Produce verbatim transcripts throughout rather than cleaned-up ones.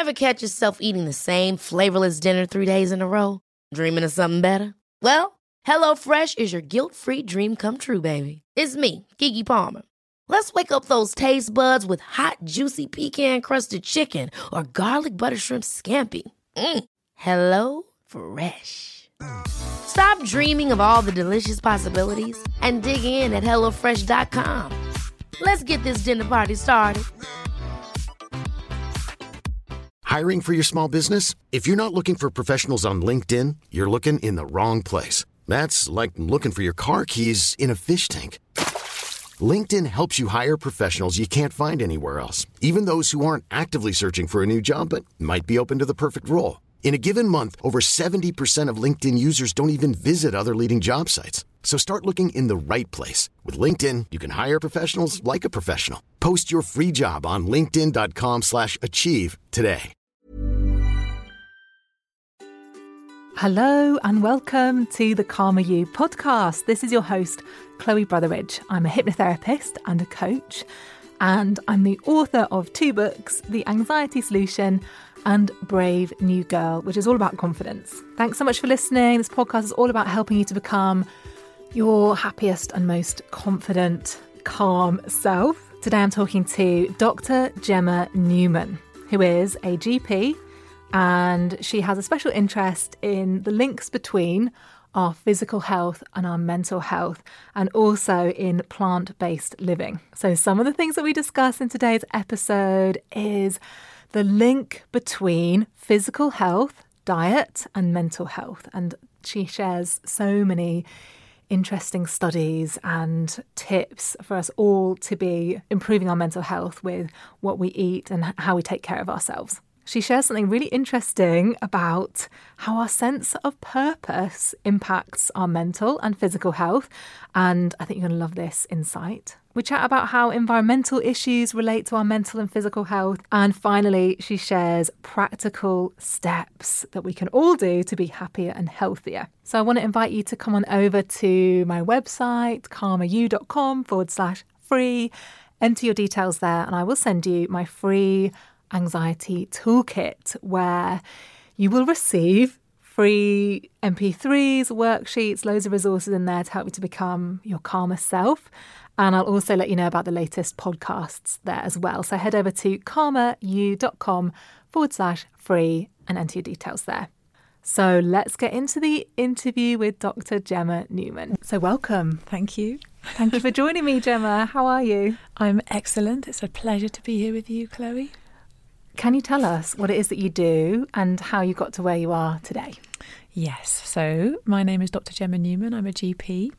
Ever catch yourself eating the same flavorless dinner three days in a row? Dreaming of something better? Well, HelloFresh is your guilt-free dream come true, baby. It's me, Keke Palmer. Let's wake up those taste buds with hot, juicy pecan-crusted chicken or garlic butter shrimp scampi. Mm. Hello Fresh. Stop dreaming of all the delicious possibilities and dig in at hello fresh dot com. Let's get this dinner party started. Hiring for your small business? If you're not looking for professionals on LinkedIn, you're looking in the wrong place. That's like looking for your car keys in a fish tank. LinkedIn helps you hire professionals you can't find anywhere else, even those who aren't actively searching for a new job but might be open to the perfect role. In a given month, over seventy percent of LinkedIn users don't even visit other leading job sites. So start looking in the right place. With LinkedIn, you can hire professionals like a professional. Post your free job on linkedin dot com slash achieve today. Hello and welcome to the Calmer You podcast. This is your host, Chloe Brotheridge. I'm a hypnotherapist and a coach, and I'm the author of two books, The Anxiety Solution and Brave New Girl, which is all about confidence. Thanks so much for listening. This podcast is all about helping you to become your happiest and most confident, calm self. Today I'm talking to Doctor Gemma Newman, who is a G P, and she has a special interest in the links between our physical health and our mental health, and also in plant-based living. So some of the things that we discuss in today's episode is the link between physical health, diet, and mental health. And she shares so many interesting studies and tips for us all to be improving our mental health with what we eat and how we take care of ourselves. She shares something really interesting about how our sense of purpose impacts our mental and physical health. And I think you're going to love this insight. We chat about how environmental issues relate to our mental and physical health. And finally, she shares practical steps that we can all do to be happier and healthier. So I want to invite you to come on over to my website, calmeryou.com forward slash free. Enter your details there and I will send you my free anxiety toolkit, where you will receive free M P threes, worksheets, loads of resources in there to help you to become your calmer self. And I'll also let you know about the latest podcasts there as well. So head over to calmeryou.com forward slash free and enter your details there. So let's get into the interview with Doctor Gemma Newman. So welcome. Thank you. Thank you for joining me, Gemma. How are you? I'm excellent. It's a pleasure to be here with you, Chloe. Can you tell us what it is that you do and how you got to where you are today? Yes. So my name is Doctor Gemma Newman. I'm a G P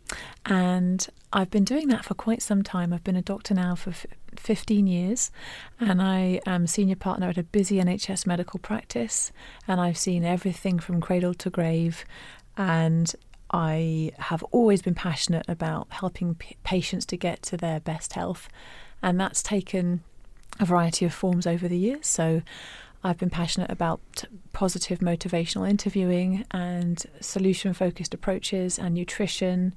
and I've been doing that for quite some time. I've been a doctor now for fifteen years and I am senior partner at a busy N H S medical practice, and I've seen everything from cradle to grave, and I have always been passionate about helping p- patients to get to their best health, and that's taken a variety of forms over the years. So I've been passionate about positive motivational interviewing and solution-focused approaches and nutrition.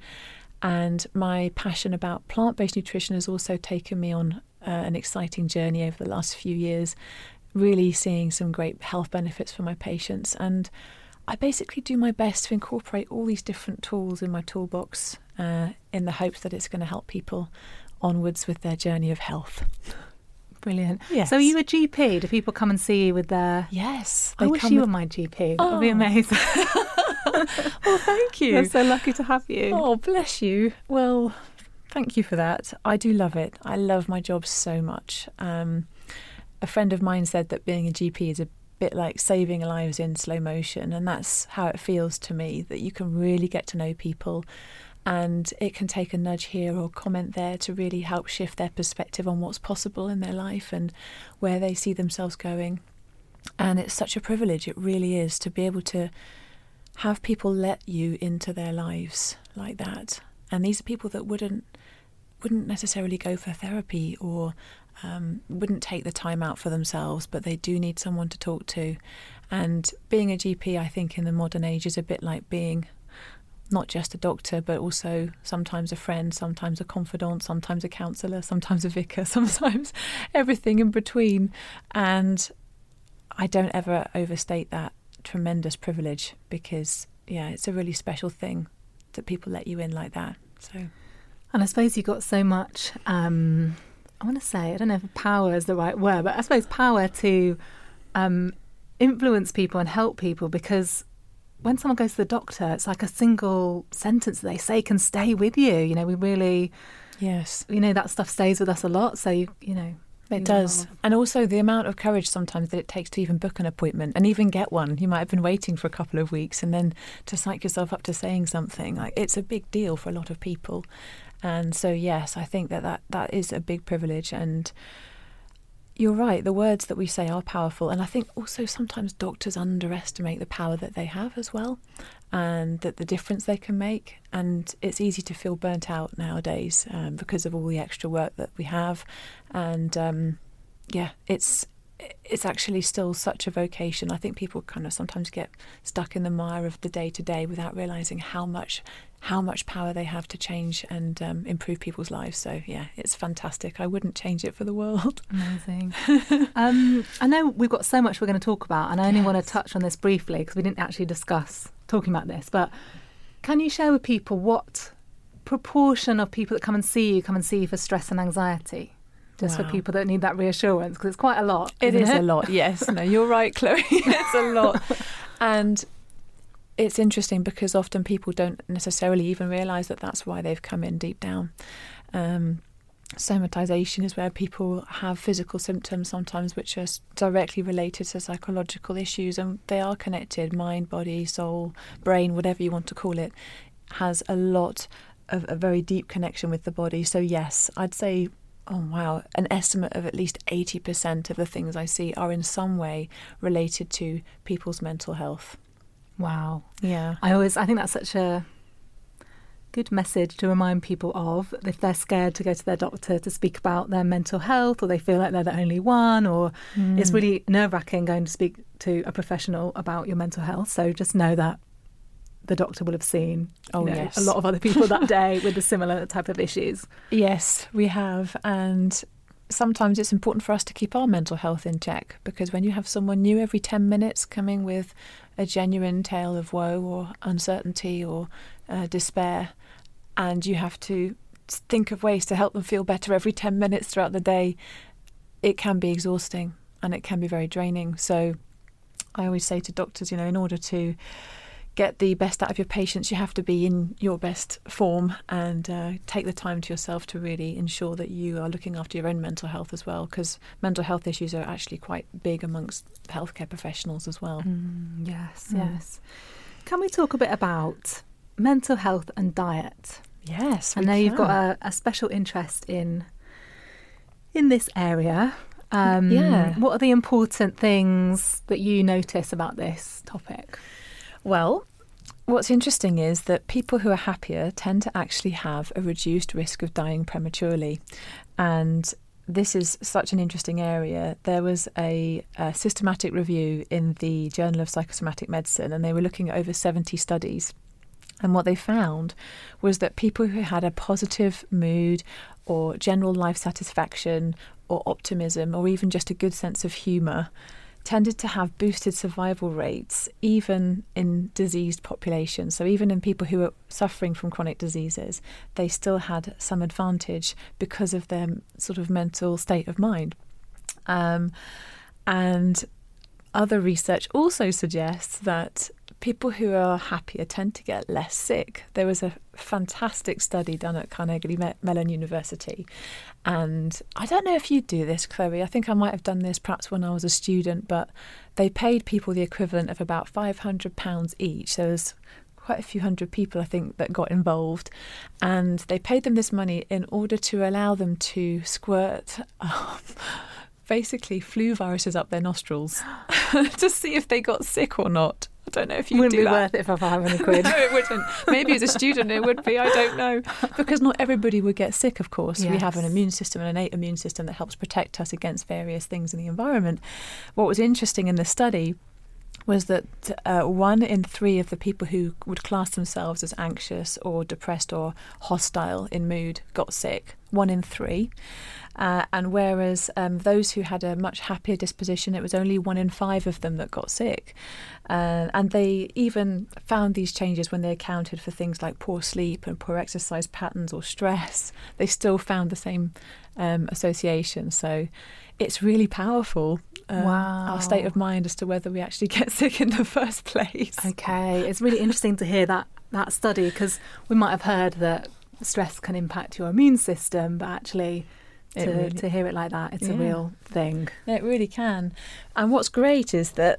And my passion about plant-based nutrition has also taken me on uh, an exciting journey over the last few years, really seeing some great health benefits for my patients. And I basically do my best to incorporate all these different tools in my toolbox uh, in the hopes that it's going to help people onwards with their journey of health. Brilliant. Yes. So are you a G P? Do people come and see you with their... Yes. I wish you with... were my G P. That oh. would be amazing. Well, thank you. I'm so lucky to have you. Oh, bless you. Well, thank you for that. I do love it. I love my job so much. Um, a friend of mine said that being a G P is a bit like saving lives in slow motion, and that's how it feels to me, that you can really get to know people. And it can take a nudge here or comment there to really help shift their perspective on what's possible in their life and where they see themselves going. And it's such a privilege, it really is, to be able to have people let you into their lives like that. And these are people that wouldn't wouldn't necessarily go for therapy or um, wouldn't take the time out for themselves, but they do need someone to talk to. And being a G P, I think, in the modern age is a bit like being not just a doctor, but also sometimes a friend, sometimes a confidant, sometimes a counsellor, sometimes a vicar, sometimes everything in between. And I don't ever overstate that tremendous privilege because, yeah, it's a really special thing that people let you in like that. So, and I suppose you got so much, um, I want to say, I don't know if power is the right word, but I suppose power to um, influence people and help people, because when someone goes to the doctor, it's like a single sentence they say can stay with you. You know, we really, yes, you know, that stuff stays with us a lot. So, you, you know. It does. And also the amount of courage sometimes that it takes to even book an appointment and even get one. You might have been waiting for a couple of weeks and then to psych yourself up to saying something. Like, it's a big deal for a lot of people. And so, yes, I think that, that that is a big privilege. And you're right, the words that we say are powerful. And I think also sometimes doctors underestimate the power that they have as well, and that the difference they can make. And it's easy to feel burnt out nowadays um, because of all the extra work that we have. And um, yeah, it's it's actually still such a vocation. I think people kind of sometimes get stuck in the mire of the day to day without realising how much how much power they have to change and um, improve people's lives. So yeah, it's fantastic. I wouldn't change it for the world. Amazing. um, I know we've got so much we're going to talk about, and I only yes. want to touch on this briefly because we didn't actually discuss talking about this, but can you share with people what proportion of people that come and see you come and see you for stress and anxiety? Just wow. for people that need that reassurance, because it's quite a lot. It is it? a lot, yes. No, you're right, Chloe. It's a lot. And it's interesting because often people don't necessarily even realise that that's why they've come in deep down. Um, somatization is where people have physical symptoms sometimes which are directly related to psychological issues, and they are connected. Mind, body, soul, brain, whatever you want to call it, has a lot of a very deep connection with the body. So yes, I'd say, oh wow, an estimate of at least eighty percent of the things I see are in some way related to people's mental health. Wow. Yeah. I always, I think that's such a good message to remind people of if they're scared to go to their doctor to speak about their mental health, or they feel like they're the only one, or mm. it's really nerve-wracking going to speak to a professional about your mental health. So just know that the doctor will have seen oh, you know, yes. a lot of other people that day with a similar type of issues. Yes, we have. And sometimes it's important for us to keep our mental health in check, because when you have someone new every ten minutes coming with a genuine tale of woe or uncertainty or uh, despair, and you have to think of ways to help them feel better every ten minutes throughout the day, it can be exhausting and it can be very draining. So I always say to doctors, you know, in order to get the best out of your patients, you have to be in your best form and uh, take the time to yourself to really ensure that you are looking after your own mental health as well, because mental health issues are actually quite big amongst healthcare professionals as well. Mm, yes, mm. yes. Can we talk a bit about mental health and diet? Yes, I know can. You've got a, a special interest in in this area. Um, yeah. What are the important things that you notice about this topic? Well, what's interesting is that people who are happier tend to actually have a reduced risk of dying prematurely. And this is such an interesting area. There was a, a systematic review in the Journal of Psychosomatic Medicine, and they were looking at over seventy studies. And what they found was that people who had a positive mood or general life satisfaction or optimism or even just a good sense of humour tended to have boosted survival rates even in diseased populations. So even in people who are suffering from chronic diseases, they still had some advantage because of their sort of mental state of mind. Um, and other research also suggests that people who are happier tend to get less sick. There was a fantastic study done at Carnegie Mellon University. And I don't know if you do this, Chloe. I think I might have done this perhaps when I was a student, but they paid people the equivalent of about five hundred pounds each. So there's quite a few hundred people, I think, that got involved. And they paid them this money in order to allow them to squirt um, basically flu viruses up their nostrils to see if they got sick or not. I don't know if you wouldn't do be that. Worth it for five hundred quid. No, it wouldn't. Maybe as a student it would be, I don't know. Because not everybody would get sick, of course. Yes. We have an immune system, an innate immune system that helps protect us against various things in the environment. What was interesting in the study was that uh, one in three of the people who would class themselves as anxious or depressed or hostile in mood got sick. one in three. Uh, and whereas um, those who had a much happier disposition, it was only one in five of them that got sick. Uh, and they even found these changes when they accounted for things like poor sleep and poor exercise patterns or stress. They still found the same um, association. So it's really powerful, uh, wow. our state of mind as to whether we actually get sick in the first place. Okay, it's really interesting to hear that, that study, because we might have heard that stress can impact your immune system, but actually... To, really, to hear it like that, it's yeah. a real thing. It really can. And what's great is that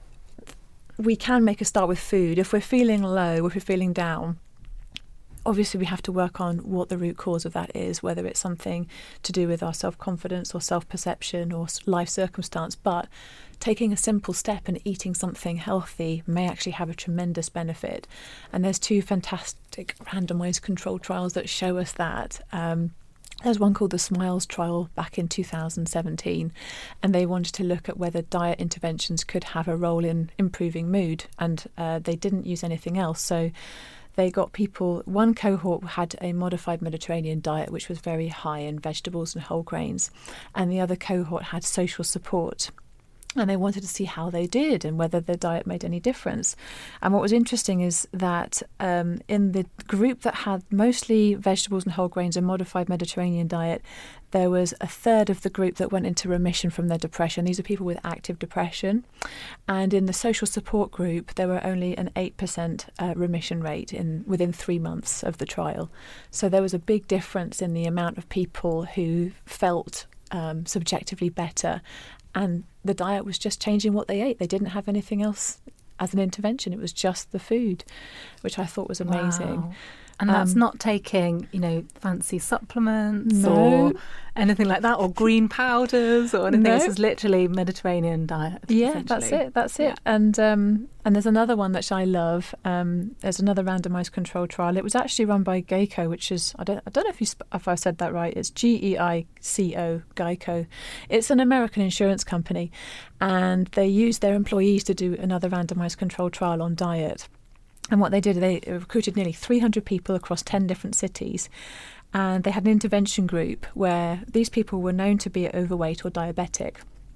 we can make a start with food. If we're feeling low, if we're feeling down, obviously we have to work on what the root cause of that is, whether it's something to do with our self-confidence or self-perception or life circumstance. But taking a simple step and eating something healthy may actually have a tremendous benefit. And there's two fantastic randomised controlled trials that show us that. Um, There's one called the SMILES trial back in two thousand seventeen, and they wanted to look at whether diet interventions could have a role in improving mood, and uh, they didn't use anything else. So they got people, one cohort had a modified Mediterranean diet, which was very high in vegetables and whole grains, and the other cohort had social support. And they wanted to see how they did and whether their diet made any difference. And what was interesting is that um, in the group that had mostly vegetables and whole grains and modified Mediterranean diet, there was a third of the group that went into remission from their depression. These are people with active depression. And in the social support group, there were only an eight percent uh, remission rate in within three months of the trial. So there was a big difference in the amount of people who felt um, subjectively better. And the diet was just changing what they ate. They didn't have anything else as an intervention. It was just the food, which I thought was amazing. Wow. And that's um, not taking, you know, fancy supplements no. or anything like that, or green powders or anything. No. This is literally Mediterranean diet. Yeah, that's it. That's it. Yeah. And um, and there's another one that I love. Um, there's another randomised controlled trial. It was actually run by Geico, which is I don't I don't know if you sp- if I said that right. It's G E I C O, Geico. It's an American insurance company, and they used their employees to do another randomised controlled trial on diet. And what they did, they recruited nearly three hundred people across ten different cities. And they had an intervention group where these people were known to be overweight or diabetic.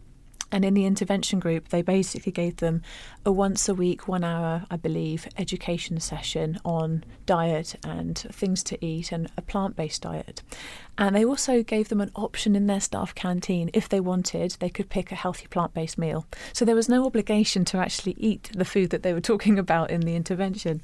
And in the intervention group, they basically gave them a once a week, one hour, I believe, education session on diet and things to eat and a plant-based diet. And they also gave them an option in their staff canteen. If they wanted, they could pick a healthy plant-based meal. So there was no obligation to actually eat the food that they were talking about in the intervention.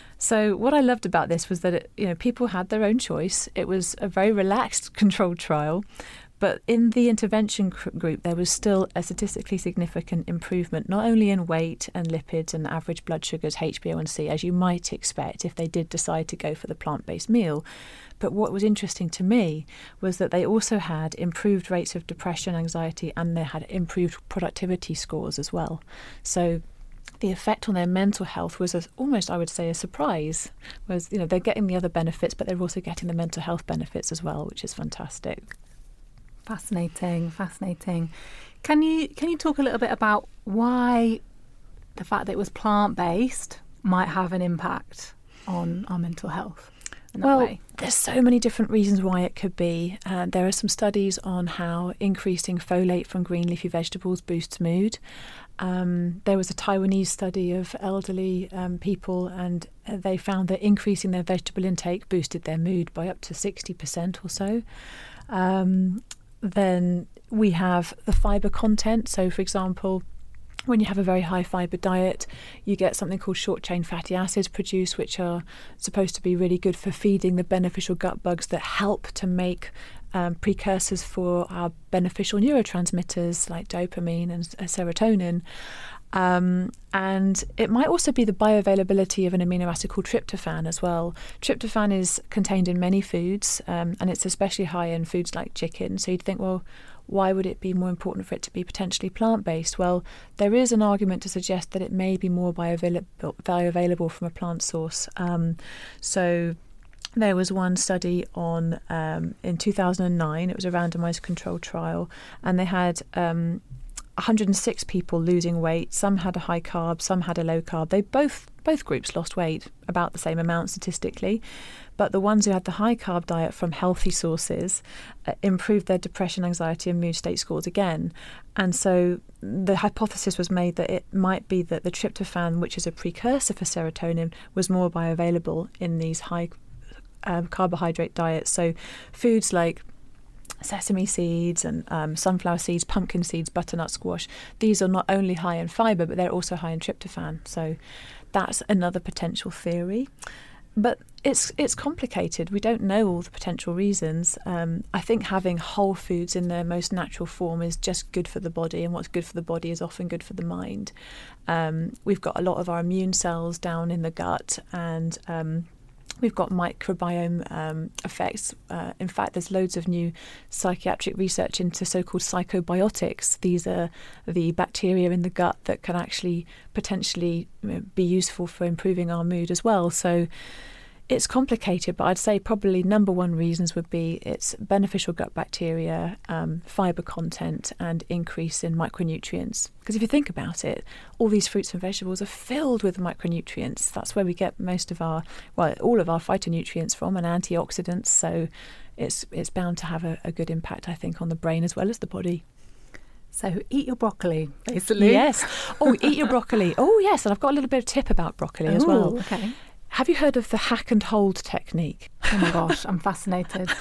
So what I loved about this was that it, you know, people had their own choice. It was a very relaxed, controlled trial. But in the intervention group, there was still a statistically significant improvement, not only in weight and lipids and average blood sugars, H b A one C, as you might expect if they did decide to go for the plant-based meal. But what was interesting to me was that they also had improved rates of depression, anxiety, and they had improved productivity scores as well. So the effect on their mental health was a, almost, I would say, a surprise. Was, you know, they're getting the other benefits, but they're also getting the mental health benefits as well, which is fantastic. Fascinating, fascinating. Can you can you talk a little bit about why the fact that it was plant-based might have an impact on our mental health in that well, way? There's so many different reasons why it could be. Uh, there are some studies on how increasing folate from green leafy vegetables boosts mood. Um, there was a Taiwanese study of elderly um, people, and they found that increasing their vegetable intake boosted their mood by up to sixty percent or so. Um, Then we have the fibre content. So, for example, when you have a very high fibre diet, you get something called short-chain fatty acids produced, which are supposed to be really good for feeding the beneficial gut bugs that help to make um, precursors for our beneficial neurotransmitters like dopamine and uh, serotonin. Um, and it might also be the bioavailability of an amino acid called tryptophan as well. Tryptophan is contained in many foods, um, and it's especially high in foods like chicken. So you'd think, well, why would it be more important for it to be potentially plant-based? Well, there is an argument to suggest that it may be more bioavailable, bioavailable from a plant source. Um, so there was one study on um, in two thousand nine. It was a randomised controlled trial, and they had Um, hundred six people losing weight. Some had a high carb, some had a low carb. They both both groups lost weight about the same amount statistically. But the ones who had the high carb diet from healthy sources uh, improved their depression, anxiety and mood state scores again. And so the hypothesis was made that it might be that the tryptophan, which is a precursor for serotonin, was more bioavailable in these high um, carbohydrate diets. So foods like sesame seeds and um, sunflower seeds, pumpkin seeds, butternut squash, these are not only high in fibre, but they're also high in tryptophan. So that's another potential theory. But it's it's complicated. We don't know all the potential reasons. Um, I think having whole foods in their most natural form is just good for the body, and what's good for the body is often good for the mind. Um, we've got a lot of our immune cells down in the gut, and um, we've got microbiome um, effects. Uh, in fact, there's loads of new psychiatric research into so-called psychobiotics. These are the bacteria in the gut that can actually potentially be useful for improving our mood as well. So it's complicated, but I'd say probably number one reasons would be it's beneficial gut bacteria, um, fibre content and increase in micronutrients. Because if you think about it, all these fruits and vegetables are filled with micronutrients. That's where we get most of our, well, all of our phytonutrients from, and antioxidants. So it's it's bound to have a, a good impact, I think, on the brain as well as the body. So eat your broccoli, basically. Yes. Oh, eat your broccoli. Oh, yes. And I've got a little bit of tip about broccoli Ooh, as well. Okay. Have you heard of the hack and hold technique? Oh my gosh, I'm fascinated.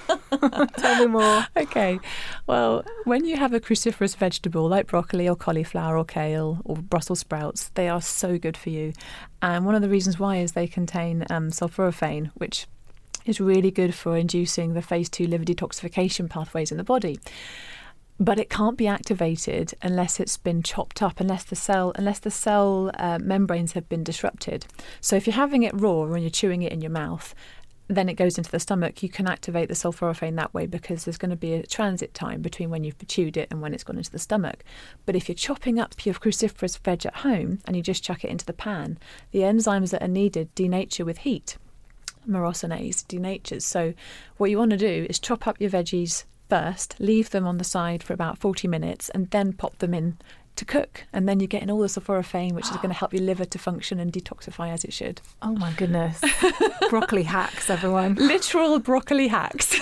Tell me more. Okay. Well, when you have a cruciferous vegetable like broccoli or cauliflower or kale or Brussels sprouts, they are so good for you. And one of the reasons why is they contain um, sulforaphane, which is really good for inducing the phase two liver detoxification pathways in the body. But it can't be activated unless it's been chopped up, unless the cell unless the cell uh, membranes have been disrupted. So if you're having it raw and you're chewing it in your mouth, then it goes into the stomach, you can activate the sulforaphane that way because there's going to be a transit time between when you've chewed it and when it's gone into the stomach. But if you're chopping up your cruciferous veg at home and you just chuck it into the pan, the enzymes that are needed denature with heat. Myrosinase denatures. So what you want to do is chop up your veggies first, leave them on the side for about forty minutes and then pop them in to cook, and then you're getting all the sulforaphane, which is going to help your liver to function and detoxify as it should. Oh my goodness. Broccoli hacks, everyone. Literal broccoli hacks.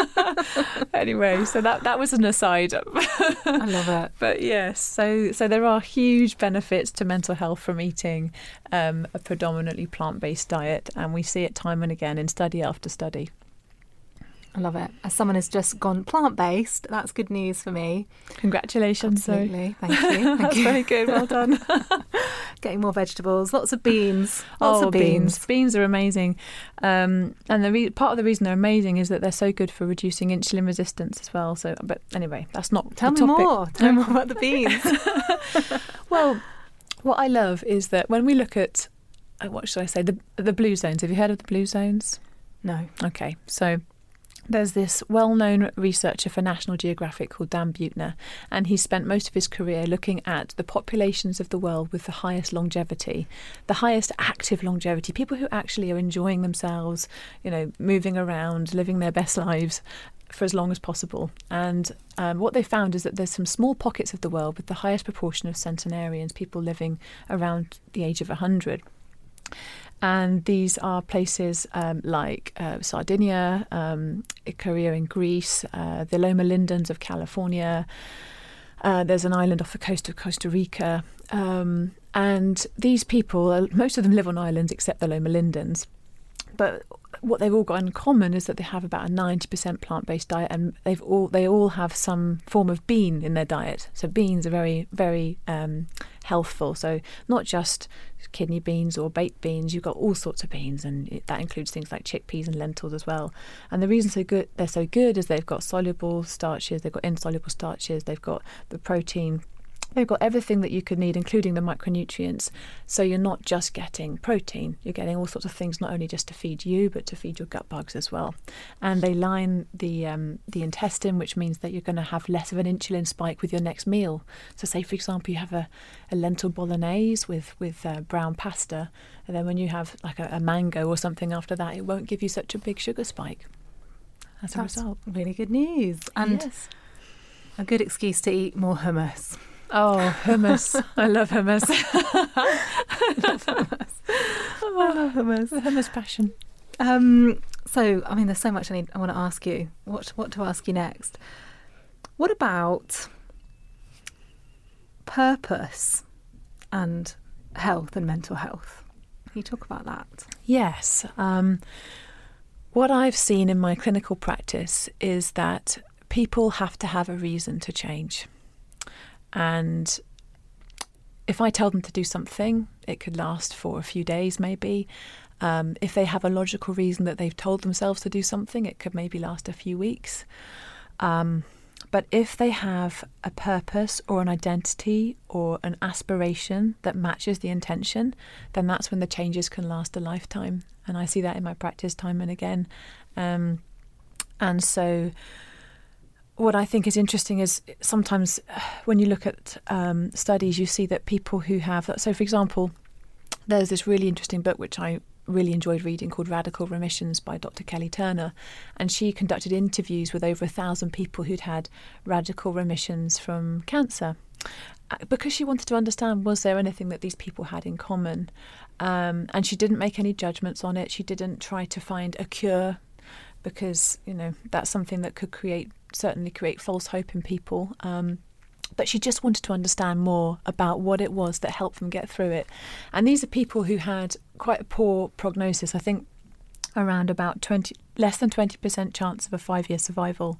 Anyway, so that that was an aside. I love it. But yes, so so there are huge benefits to mental health from eating um, a predominantly plant-based diet, and we see it time and again in study after study. I love it. As someone who's just gone plant-based, that's good news for me. Congratulations. Absolutely. Thank you. Thank That's you. very good. Well done. Getting more vegetables, lots of beans. Lots oh, of beans. beans. Beans are amazing. Um, and the re- part of the reason they're amazing is that they're so good for reducing insulin resistance as well. So, but anyway, that's not Tell the me topic. more. Tell me more about the beans. Well, what I love is that when we look at, uh, what should I say, the the blue zones. Have you heard of the blue zones? No. Okay, so there's this well-known researcher for National Geographic called Dan Buettner, and he spent most of his career looking at the populations of the world with the highest longevity, the highest active longevity, people who actually are enjoying themselves, you know, moving around, living their best lives for as long as possible. And um, what they found is that there's some small pockets of the world with the highest proportion of centenarians, people living around the age of one hundred. And these are places um, like uh, Sardinia, um, Ikaria in Greece, uh, the Loma Lindens of California. Uh, there's an island off the coast of Costa Rica. Um, and these people, most of them live on islands except the Loma Lindens. But what they've all got in common is that they have about a ninety percent plant-based diet, and they've all they all have some form of bean in their diet. So beans are very, very um, healthful. So not just kidney beans or baked beans, you've got all sorts of beans, and it, that includes things like chickpeas and lentils as well. And the reason so good they're so good is they've got soluble starches, they've got insoluble starches, they've got the protein. They've got everything that you could need, including the micronutrients. So you're not just getting protein, you're getting all sorts of things, not only just to feed you, but to feed your gut bugs as well. And they line the um, the intestine, which means that you're going to have less of an insulin spike with your next meal. So say, for example, you have a, a lentil bolognese with, with uh, brown pasta, and then when you have like a, a mango or something after that, it won't give you such a big sugar spike as a That's result. really good news. And yes. a good excuse to eat more hummus. Oh, hummus. I love hummus. I love hummus. Oh, I love hummus. The hummus passion. Um, so, I mean, there's so much I need. I want to ask you. What what to ask you next? What about purpose and health and mental health? Can you talk about that? Yes. Um, what I've seen in my clinical practice is that people have to have a reason to change. And if I tell them to do something, it could last for a few days maybe. Um, if they have a logical reason that they've told themselves to do something, it could maybe last a few weeks. Um, but if they have a purpose or an identity or an aspiration that matches the intention, then that's when the changes can last a lifetime. And I see that in my practice time and again. Um, and so what I think is interesting is sometimes when you look at um, studies, you see that people who have, so for example, there's this really interesting book which I really enjoyed reading called Radical Remissions by Doctor Kelly Turner, and she conducted interviews with over a thousand people who'd had radical remissions from cancer, because she wanted to understand, was there anything that these people had in common? Um, and she didn't make any judgments on it. She didn't try to find a cure, because, you know, that's something that could create, certainly create false hope in people. Um, but she just wanted to understand more about what it was that helped them get through it. And these are people who had quite a poor prognosis. I think around about twenty, less than twenty percent chance of a five-year survival.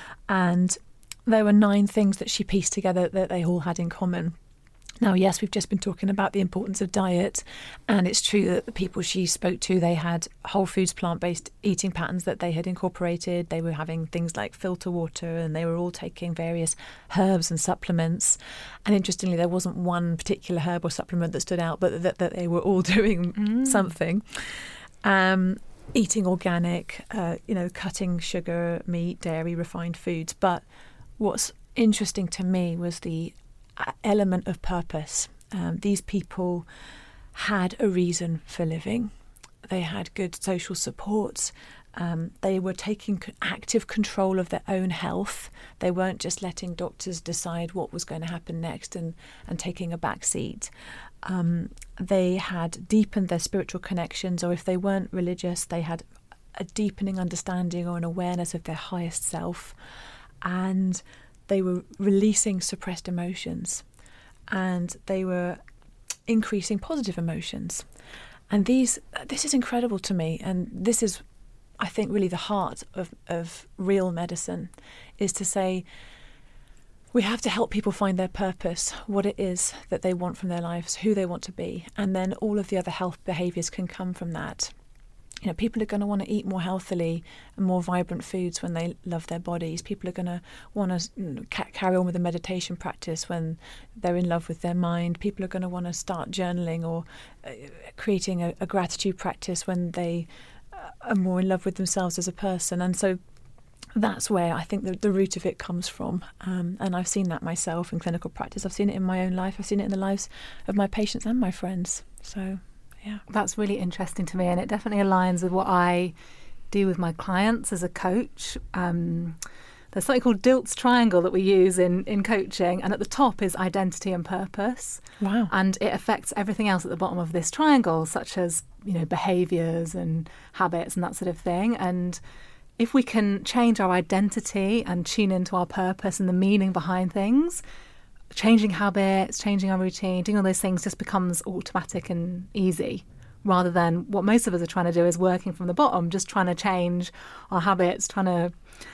And there were nine things that she pieced together that they all had in common. Now, yes, we've just been talking about the importance of diet, and it's true that the people she spoke to, they had whole foods, plant-based eating patterns that they had incorporated. They were having things like filter water, and they were all taking various herbs and supplements. And interestingly, there wasn't one particular herb or supplement that stood out, but that, that they were all doing mm. something. Um, eating organic, uh, you know, cutting sugar, meat, dairy, refined foods. But what's interesting to me was the element of purpose. Um, these people had a reason for living. They had good social supports. Um, they were taking active control of their own health. They weren't just letting doctors decide what was going to happen next and, and taking a back seat. Um, they had deepened their spiritual connections, or if they weren't religious, they had a deepening understanding or an awareness of their highest self. And they were releasing suppressed emotions, and they were increasing positive emotions. And these, this is incredible to me. And this is, I think, really the heart of, of real medicine, is to say we have to help people find their purpose, what it is that they want from their lives, who they want to be. And then all of the other health behaviours can come from that. You know, people are going to want to eat more healthily and more vibrant foods when they love their bodies. People are going to want to you know, ca- carry on with a meditation practice when they're in love with their mind. People are going to want to start journaling or uh, creating a, a gratitude practice when they uh, are more in love with themselves as a person. And so that's where I think the, the root of it comes from. Um, and I've seen that myself in clinical practice. I've seen it in my own life. I've seen it in the lives of my patients and my friends. So... yeah, that's really interesting to me, and it definitely aligns with what I do with my clients as a coach. Um, there's something called Dilt's Triangle that we use in, in coaching, and at the top is identity and purpose. Wow. And it affects everything else at the bottom of this triangle, such as, you know, behaviours and habits and that sort of thing. And if we can change our identity and tune into our purpose and the meaning behind things, changing habits, changing our routine, doing all those things just becomes automatic and easy, rather than what most of us are trying to do is working from the bottom, just trying to change our habits, trying to,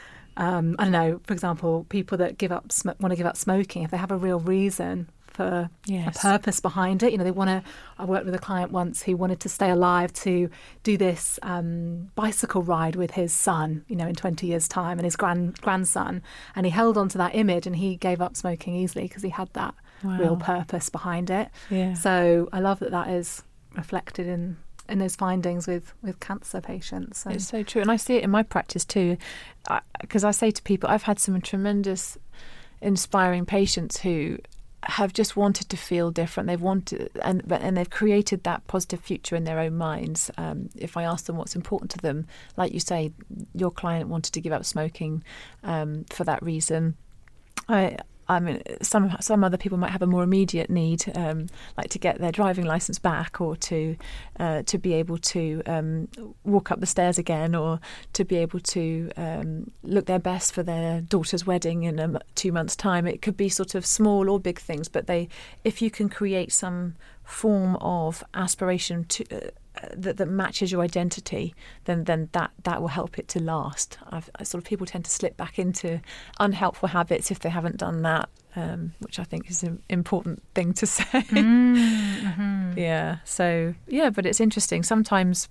um, I don't know, for example, people that give up sm- want to give up smoking, if they have a real reason for yes. a purpose behind it. You know, they want to, I worked with a client once who wanted to stay alive to do this um, bicycle ride with his son, you know, in twenty years' time, and his grand grandson. And he held on to that image, and he gave up smoking easily because he had that wow. real purpose behind it. Yeah. So I love that that is reflected in, in those findings with, with cancer patients. And it's so true. And I see it in my practice too, because I, I say to people, I've had some tremendous inspiring patients who have just wanted to feel different. They've wanted, and and they've created that positive future in their own minds. Um, if I ask them what's important to them, like you say, your client wanted to give up smoking um, for that reason. I I mean, some some other people might have a more immediate need, um, like to get their driving license back, or to uh, to be able to um, walk up the stairs again, or to be able to um, look their best for their daughter's wedding in a, two months' time. It could be sort of small or big things, but they, if you can create some form of aspiration to uh, that, that matches your identity, then then that, that will help it to last. I've, I sort of people tend to slip back into unhelpful habits if they haven't done that, um, which I think is an important thing to say. Mm-hmm. Yeah. So yeah, but it's interesting. Sometimes,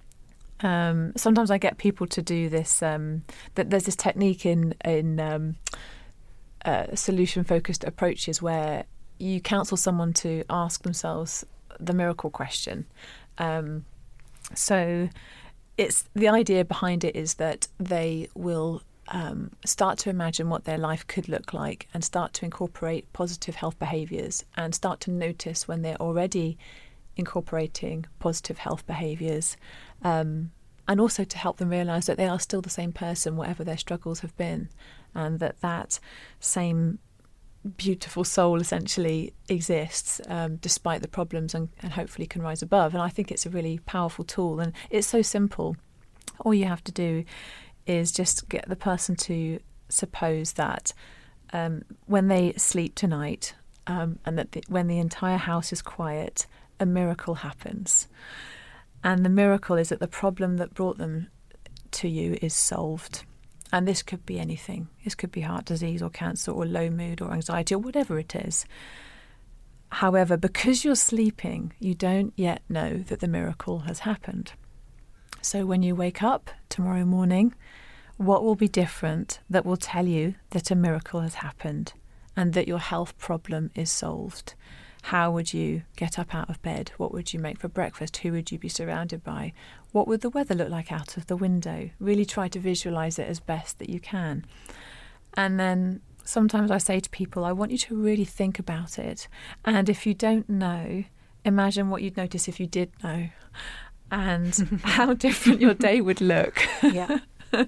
um, sometimes I get people to do this. Um, that there's this technique in in um, uh, solution focused approaches where you counsel someone to ask themselves the miracle question. Um, so it's the idea behind it is that they will um, start to imagine what their life could look like and start to incorporate positive health behaviours and start to notice when they're already incorporating positive health behaviours, um, and also to help them realise that they are still the same person, whatever their struggles have been, and that that same beautiful soul essentially exists um, despite the problems, and, and hopefully can rise above. And I think it's a really powerful tool, and it's so simple. All you have to do is just get the person to suppose that um, when they sleep tonight, um, and that the, when the entire house is quiet, a miracle happens. And the miracle is that the problem that brought them to you is solved. And this could be anything. This could be heart disease or cancer or low mood or anxiety or whatever it is. However, because you're sleeping, you don't yet know that the miracle has happened. So when you wake up tomorrow morning, what will be different that will tell you that a miracle has happened and that your health problem is solved? How would you get up out of bed? What would you make for breakfast? Who would you be surrounded by? What would the weather look like out of the window? Really try to visualise it as best that you can. And then sometimes I say to people, I want you to really think about it. And if you don't know, imagine what you'd notice if you did know, and how different your day would look. Yeah.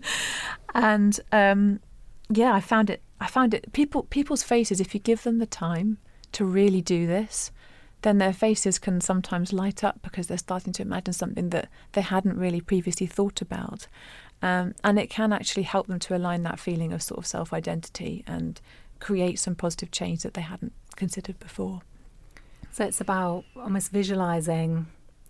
And um, yeah, I found it. I found it. People, people's faces, if you give them the time to really do this, then their faces can sometimes light up because they're starting to imagine something that they hadn't really previously thought about. Um, and it can actually help them to align that feeling of sort of self-identity and create some positive change that they hadn't considered before. So it's about almost visualising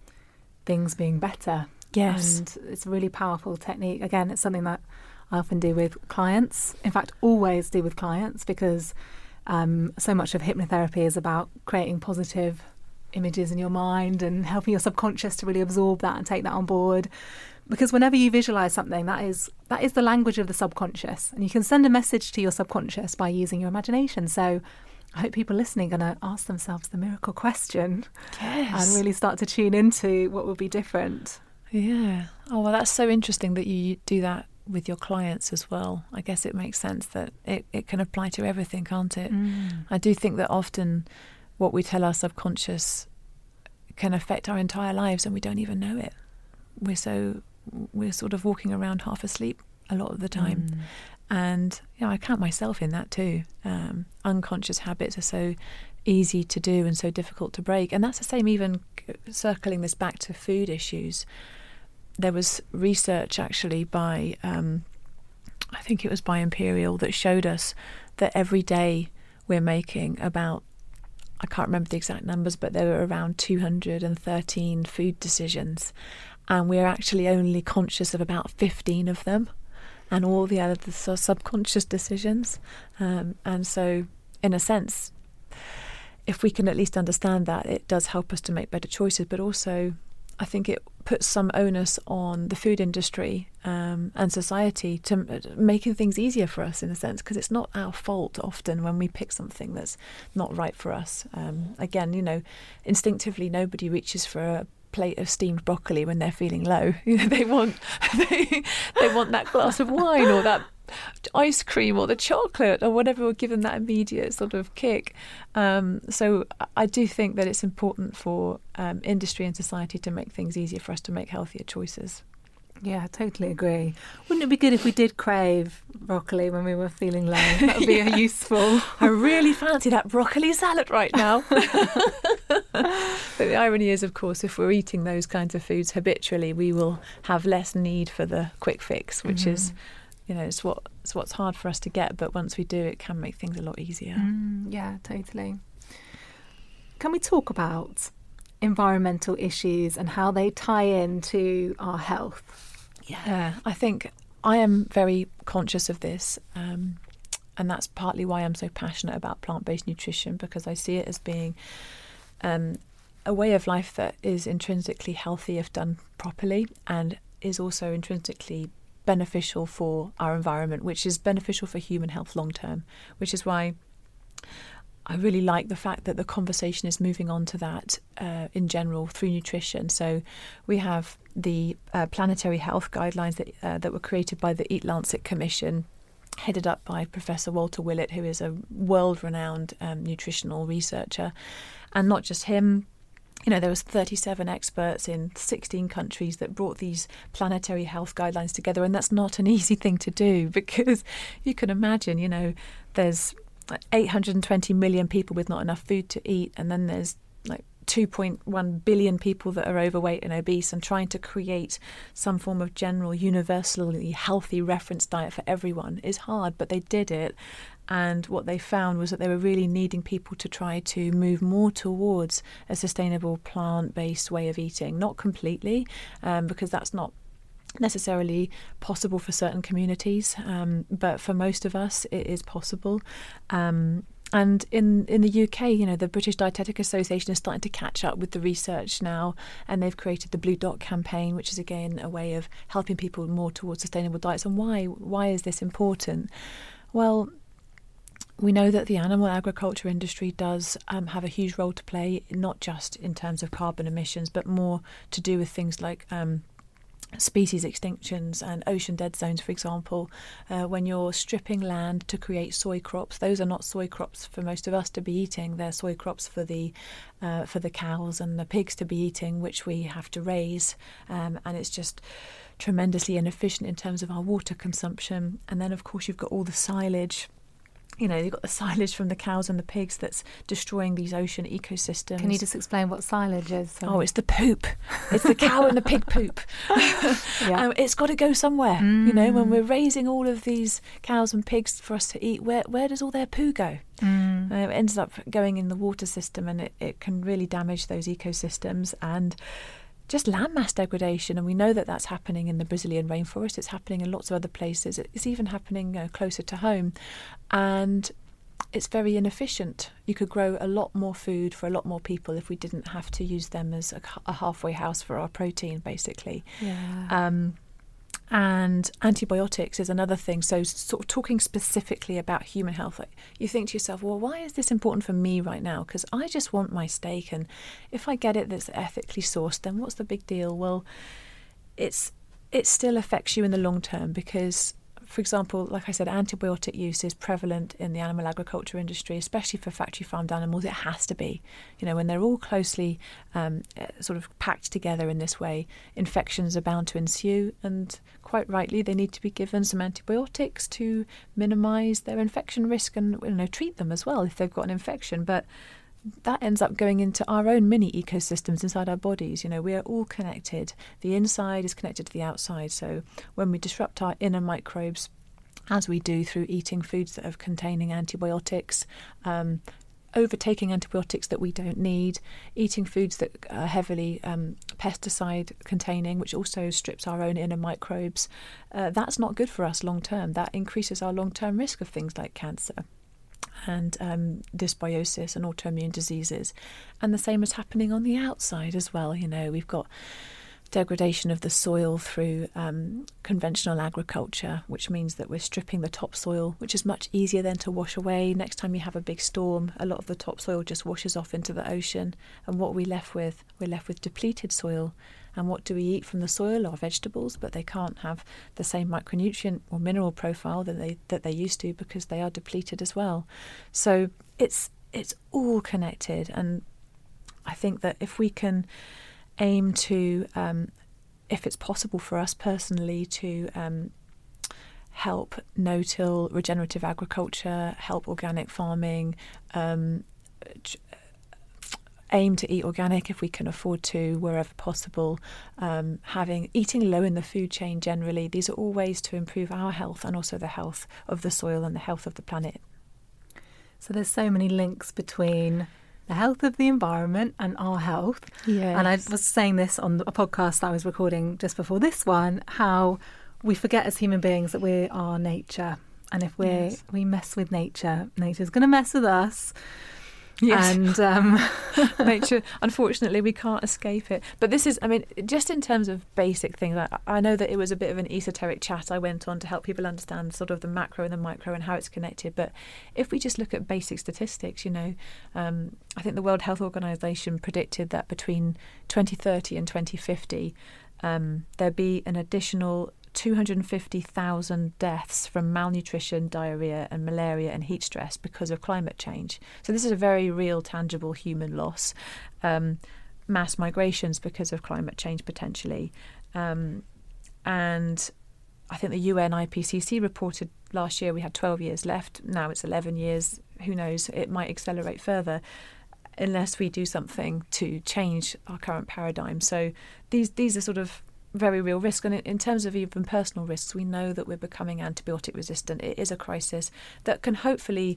things being better. Yes. And it's a really powerful technique. Again, it's something that I often do with clients. In fact, always do with clients, because Um, so much of hypnotherapy is about creating positive images in your mind and helping your subconscious to really absorb that and take that on board. Because whenever you visualise something, that is that is the language of the subconscious, and you can send a message to your subconscious by using your imagination. So I hope people listening are going to ask themselves the miracle question. Yes. And really start to tune into what will be different. Yeah. Oh, well, that's so interesting that you do that with your clients as well. I guess it makes sense that it, it can apply to everything, can't it? Mm. I do think that often what we tell our subconscious can affect our entire lives and we don't even know it. We're so we're sort of walking around half asleep a lot of the time. Mm. And you know, I count myself in that too. Um, unconscious habits are so easy to do and so difficult to break. And that's the same, even circling this back to food issues. There was research actually by, um, I think it was by Imperial, that showed us that every day we're making about, I can't remember the exact numbers, but there were around two hundred thirteen food decisions. And we're actually only conscious of about fifteen of them, and all the other the subconscious decisions. Um, and so, in a sense, if we can at least understand that, it does help us to make better choices. But also, I think it puts some onus on the food industry um, and society to uh, making things easier for us, in a sense, because it's not our fault often when we pick something that's not right for us. Um, again, you know, instinctively, nobody reaches for a plate of steamed broccoli when they're feeling low. You know, they want they, they want that glass of wine or that ice cream or the chocolate or whatever will give them that immediate sort of kick. Um, so I do think that it's important for um, industry and society to make things easier for us to make healthier choices. Yeah, I totally agree. Wouldn't it be good if we did crave broccoli when we were feeling low? That would be yeah. useful. I really fancy that broccoli salad right now. But the irony is, of course, if we're eating those kinds of foods habitually, we will have less need for the quick fix, which mm-hmm. is, you know, it's what it's what's hard for us to get. But once we do, it can make things a lot easier. Mm, yeah, totally. Can we talk about environmental issues and how they tie into our health? Yeah, I think I am very conscious of this, um, and that's partly why I'm so passionate about plant-based nutrition, because I see it as being um, a way of life that is intrinsically healthy if done properly, and is also intrinsically beneficial for our environment, which is beneficial for human health long term, which is why I really like the fact that the conversation is moving on to that uh, in general through nutrition. So we have the uh, planetary health guidelines that uh, that were created by the Eat Lancet Commission, headed up by Professor Walter Willett, who is a world-renowned um, nutritional researcher. And not just him, you know, there was thirty-seven experts in sixteen countries that brought these planetary health guidelines together. And that's not an easy thing to do, because you can imagine, you know, there's eight hundred twenty million people with not enough food to eat, and then there's like two point one billion people that are overweight and obese, and trying to create some form of general universally healthy reference diet for everyone is hard, but they did it. And what they found was that they were really needing people to try to move more towards a sustainable plant-based way of eating, not completely, um, because that's not necessarily possible for certain communities, um, but for most of us it is possible. Um, and in, in the U K, you know, the British Dietetic Association is starting to catch up with the research now, and they've created the Blue Dot campaign, which is again a way of helping people more towards sustainable diets. And why why is this important? Well, we know that the animal agriculture industry does um, have a huge role to play, not just in terms of carbon emissions, but more to do with things like um, species extinctions and ocean dead zones, for example. Uh, when you're stripping land to create soy crops, those are not soy crops for most of us to be eating. They're soy crops for the uh, for the cows and the pigs to be eating, which we have to raise, um, and it's just tremendously inefficient in terms of our water consumption. And then, of course, you've got all the silage. You know, you've got the silage from the cows and the pigs that's destroying these ocean ecosystems. Can you just explain what silage is? Sorry. Oh, it's the poop. It's the cow and the pig poop. Yeah. Um, it's got to go somewhere. Mm. You know, when we're raising all of these cows and pigs for us to eat, where where does all their poo go? Mm. Uh, it ends up going in the water system, and it, it can really damage those ecosystems. And just landmass degradation, and we know that that's happening in the Brazilian rainforest. It's happening in lots of other places. It's even happening uh, closer to home, and it's very inefficient. You could grow a lot more food for a lot more people if we didn't have to use them as a, a halfway house for our protein, basically. Yeah. Um, and antibiotics is another thing. So sort of talking specifically about human health, like you think to yourself, well, why is this important for me right now? Because I just want my steak, and if I get it that's ethically sourced, then what's the big deal? Well, it's it still affects you in the long term, because, for example, like I said, antibiotic use is prevalent in the animal agriculture industry, especially for factory farmed animals. It has to be. You know, when they're all closely um, sort of packed together in this way, infections are bound to ensue, and quite rightly they need to be given some antibiotics to minimise their infection risk and, you know, treat them as well if they've got an infection. But that ends up going into our own mini ecosystems inside our bodies. You know, we are all connected. The inside is connected to the outside. So when we disrupt our inner microbes, as we do through eating foods that are containing antibiotics, um, overtaking antibiotics that we don't need, eating foods that are heavily um, pesticide containing, which also strips our own inner microbes, uh, that's not good for us long term. That increases our long term risk of things like cancer and um, dysbiosis and autoimmune diseases. And the same is happening on the outside as well. You know, we've got degradation of the soil through um, conventional agriculture, which means that we're stripping the topsoil, which is much easier then to wash away. Next time you have a big storm, a lot of the topsoil just washes off into the ocean. And what are we left with? We're left with depleted soil. And what do we eat from the soil? Our vegetables, but they can't have the same micronutrient or mineral profile that they that they used to, because they are depleted as well. So it's it's all connected, and I think that if we can aim to um, if it's possible for us personally to um, help no-till regenerative agriculture, help organic farming, um, aim to eat organic if we can afford to, wherever possible, um, having eating low in the food chain generally. These are all ways to improve our health and also the health of the soil and the health of the planet. So there's so many links between the health of the environment and our health. Yes. And I was saying this on a podcast that I was recording just before this one, how we forget as human beings that we are nature. And if we Yes. we mess with nature, nature's going to mess with us. Yes. And um, nature, unfortunately, we can't escape it. But this is, I mean, just in terms of basic things, I, I know that it was a bit of an esoteric chat I went on to help people understand sort of the macro and the micro and how it's connected. But if we just look at basic statistics, you know, um, I think the World Health Organization predicted that between twenty thirty and twenty fifty, um, there'd be an additional two hundred fifty thousand deaths from malnutrition, diarrhea and malaria and heat stress because of climate change. So this is a very real, tangible human loss. Um, mass migrations because of climate change potentially. Um, and I think the U N I P C C reported last year we had twelve years left. Now it's eleven years. Who knows? It might accelerate further unless we do something to change our current paradigm. So these these are sort of very real risk. And in terms of even personal risks, we know that we're becoming antibiotic resistant. It is a crisis that can hopefully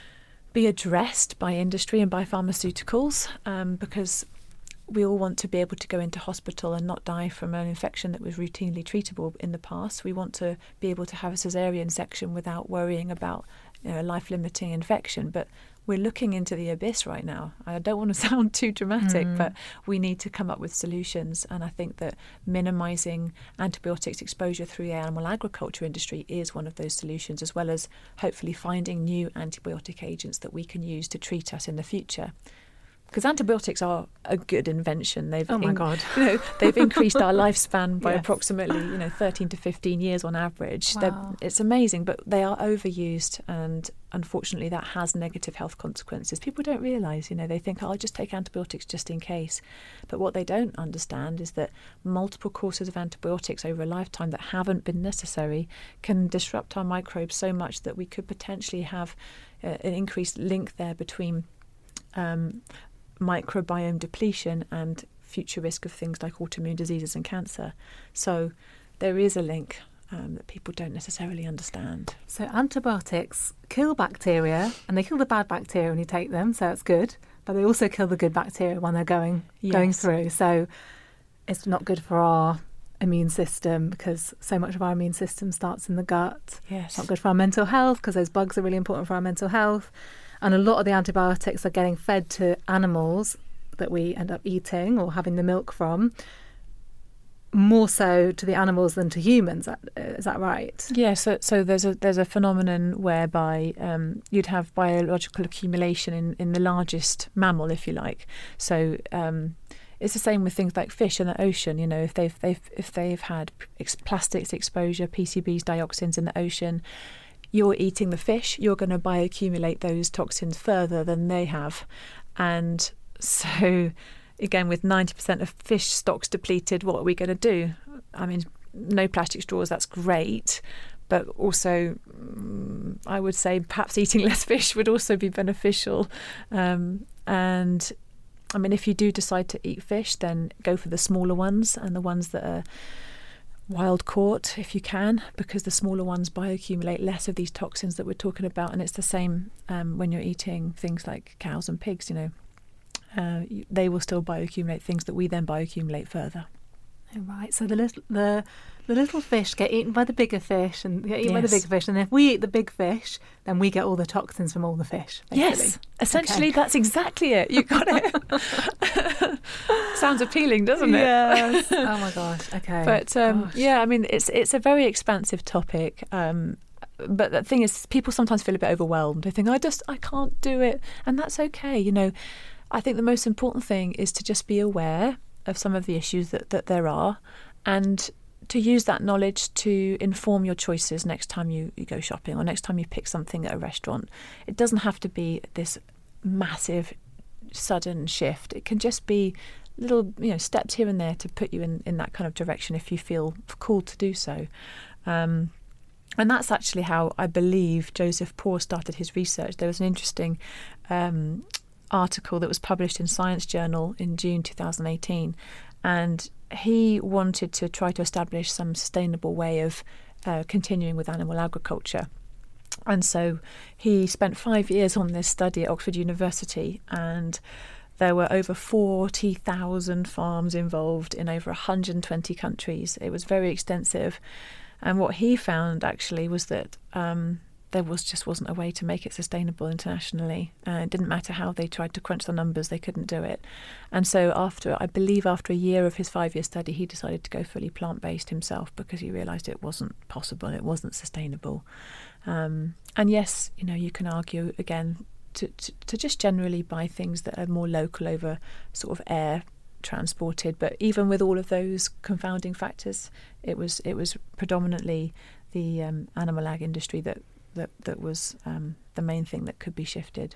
be addressed by industry and by pharmaceuticals, um, because we all want to be able to go into hospital and not die from an infection that was routinely treatable in the past. We want to be able to have a cesarean section without worrying about, you know, life-limiting infection. But we're looking into the abyss right now. I don't want to sound too dramatic, mm. but we need to come up with solutions. And I think that minimising antibiotics exposure through the animal agriculture industry is one of those solutions, as well as hopefully finding new antibiotic agents that we can use to treat us in the future. Because antibiotics are a good invention. They've oh my in, God. you know, they've increased our lifespan by yes. approximately, you know, thirteen to fifteen years on average. Wow. It's amazing, but they are overused, and unfortunately that has negative health consequences. People don't realise, you know, they think, oh, I'll just take antibiotics just in case. But what they don't understand is that multiple courses of antibiotics over a lifetime that haven't been necessary can disrupt our microbes so much that we could potentially have uh, an increased link there between um, microbiome depletion and future risk of things like autoimmune diseases and cancer. So there is a link um, that people don't necessarily understand. So antibiotics kill bacteria, and they kill the bad bacteria when you take them, so that's good. But they also kill the good bacteria when they're going yes. going through. So it's not good for our immune system, because so much of our immune system starts in the gut. Yes. It's not good for our mental health, because those bugs are really important for our mental health. And a lot of the antibiotics are getting fed to animals that we end up eating or having the milk from, more so to the animals than to humans. Is that right? Yeah, so so there's a there's a phenomenon whereby um, you'd have biological accumulation in, in the largest mammal, if you like. So um, it's the same with things like fish in the ocean. You know, if they've they've if they've had ex- plastics exposure, P C Bs, dioxins in the ocean, you're eating the fish, you're going to bioaccumulate those toxins further than they have. And so, again, with ninety percent of fish stocks depleted, what are we going to do? I mean, no plastic straws, that's great. But also, um, I would say perhaps eating less fish would also be beneficial. Um, and, I mean, if you do decide to eat fish, then go for the smaller ones and the ones that are wild caught if you can, because the smaller ones bioaccumulate less of these toxins that we're talking about. And it's the same um, when you're eating things like cows and pigs, you know, uh, they will still bioaccumulate things that we then bioaccumulate further. Oh, right. So the little the the little fish get eaten by the bigger fish, and get eaten yes. by the bigger fish, and if we eat the big fish, then we get all the toxins from all the fish. Basically. Yes, essentially okay. That's exactly it. You got it. Sounds appealing, doesn't it? Yes. Oh my gosh. Okay. But um, gosh. yeah, I mean, it's it's a very expansive topic. Um, but the thing is, people sometimes feel a bit overwhelmed. They think, I just I can't do it, and that's okay. You know, I think the most important thing is to just be aware of some of the issues that, that there are, and to use that knowledge to inform your choices next time you, you go shopping or next time you pick something at a restaurant. It doesn't have to be this massive, sudden shift. It can just be little you know steps here and there to put you in, in that kind of direction if you feel called to do so. Um, and that's actually how I believe Joseph Poore started his research. There was an interesting um, article that was published in Science Journal in June two thousand eighteen, and he wanted to try to establish some sustainable way of uh, continuing with animal agriculture. And so he spent five years on this study at Oxford University, and there were over forty thousand farms involved in over one hundred twenty countries. It was very extensive. And what he found actually was that um, there was just wasn't a way to make it sustainable internationally. Uh, it didn't matter how they tried to crunch the numbers, they couldn't do it. And so after, I believe after a year of his five-year study, he decided to go fully plant-based himself because he realised it wasn't possible, it wasn't sustainable. Um, and yes, you know, you can argue again to, to, to just generally buy things that are more local over sort of air transported, but even with all of those confounding factors, it was it was predominantly the um, animal ag industry that that that was um, the main thing that could be shifted.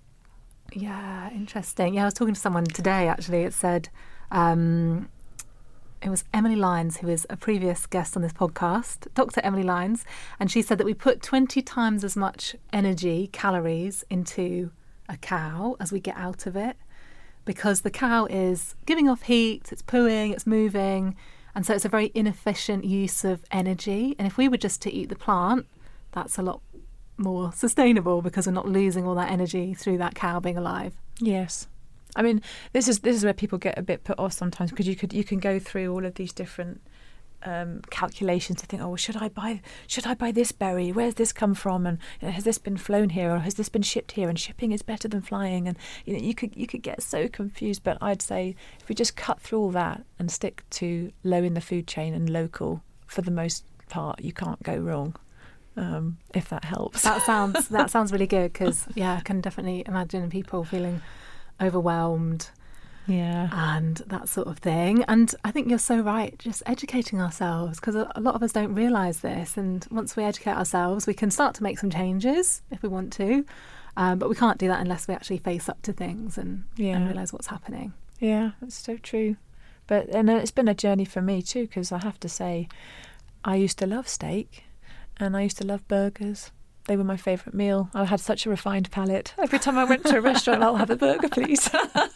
Yeah, interesting. Yeah, I was talking to someone today actually. It said um, it was Emily Lyons, who is a previous guest on this podcast, Doctor Emily Lyons, and she said that we put twenty times as much energy, calories into a cow as we get out of it, because the cow is giving off heat, it's pooing, it's moving, and so it's a very inefficient use of energy. And if we were just to eat the plant, that's a lot more sustainable because we're not losing all that energy through that cow being alive. Yes. I mean, this is this is where people get a bit put off sometimes, because you could you can go through all of these different um, calculations to think, oh, well, should I buy should I buy this berry? Where's this come from? And you know, has this been flown here, or has this been shipped here? And shipping is better than flying. And you know, you could you could get so confused. But I'd say if we just cut through all that and stick to low in the food chain and local, for the most part, you can't go wrong. Um, if that helps. That sounds that sounds really good, because yeah, I can definitely imagine people feeling overwhelmed, yeah, and that sort of thing. And I think you're so right, just educating ourselves, because a, a lot of us don't realise this, and once we educate ourselves we can start to make some changes if we want to, um, but we can't do that unless we actually face up to things and, yeah. and realise what's happening. Yeah, that's so true. But and it's been a journey for me too, because I have to say I used to love steak and I used to love burgers. They were my favourite meal. I had such a refined palate. Every time I went to a restaurant, I'll have a burger, please.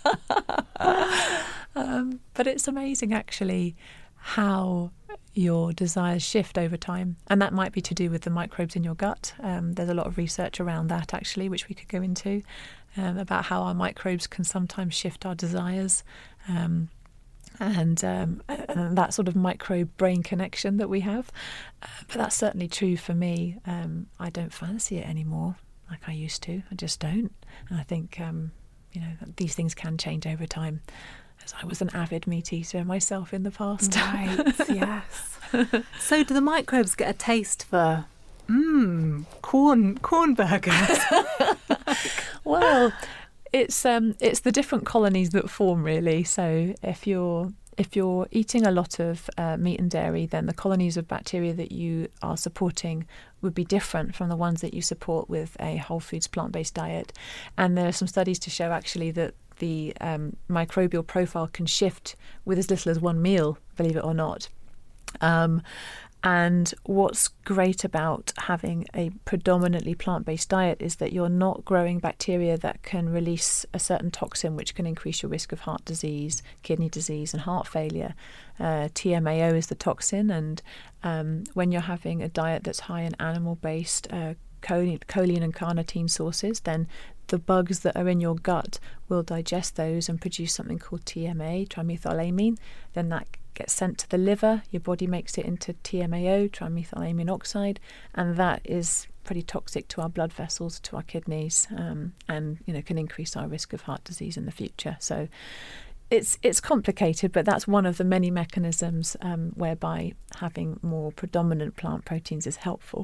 um, but it's amazing, actually, how your desires shift over time. And that might be to do with the microbes in your gut. Um, there's a lot of research around that, actually, which we could go into, um, about how our microbes can sometimes shift our desires. Um, And, um, and that sort of microbe-brain connection that we have. Uh, but that's certainly true for me. Um, I don't fancy it anymore like I used to. I just don't. And I think, um, you know, these things can change over time, as I was an avid meat eater myself in the past. Right, yes. So do the microbes get a taste for, mmm, corn, corn burgers? Well... It's um it's the different colonies that form, really. So if you're if you're eating a lot of uh, meat and dairy, then the colonies of bacteria that you are supporting would be different from the ones that you support with a whole foods plant-based diet. And there are some studies to show actually that the um, microbial profile can shift with as little as one meal, believe it or not. Um, And what's great about having a predominantly plant-based diet is that you're not growing bacteria that can release a certain toxin which can increase your risk of heart disease, kidney disease and heart failure. Uh, T M A O is the toxin, and um, when you're having a diet that's high in animal-based uh, choline, choline and carnitine sources, then the bugs that are in your gut will digest those and produce something called T M A, trimethylamine. Then that gets sent to the liver, your body makes it into T M A O, trimethylamine oxide, and that is pretty toxic to our blood vessels, to our kidneys, um, and you know can increase our risk of heart disease in the future. So it's it's complicated, but that's one of the many mechanisms um, whereby having more predominant plant proteins is helpful.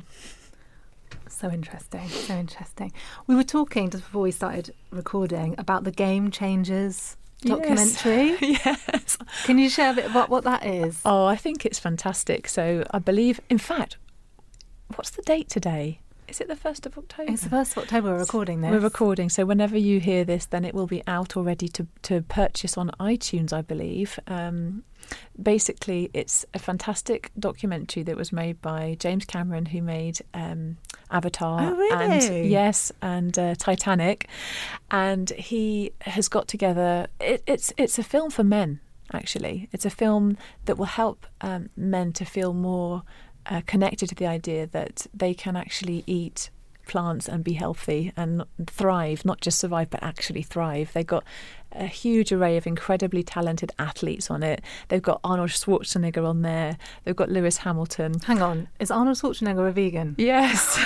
So interesting, so interesting. We were talking just before we started recording about the Game Changers documentary. Yes. Yes. Can you share a bit about what that is? Oh, I think it's fantastic. So I believe, in fact, what's the date today? Is it the first of October? It's the first of October we're recording this. We're recording, so whenever you hear this, then it will be out already to, to purchase on iTunes, I believe. Um, basically, it's a fantastic documentary that was made by James Cameron, who made um, Avatar. Oh, really? And, yes, and uh, Titanic. And he has got together... It, it's it's a film for men, actually. It's a film that will help um, men to feel more... Uh, connected to the idea that they can actually eat plants and be healthy and thrive, not just survive, but actually thrive. They've got a huge array of incredibly talented athletes on it. They've got Arnold Schwarzenegger on there. They've got Lewis Hamilton. Hang on, is Arnold Schwarzenegger a vegan? Yes.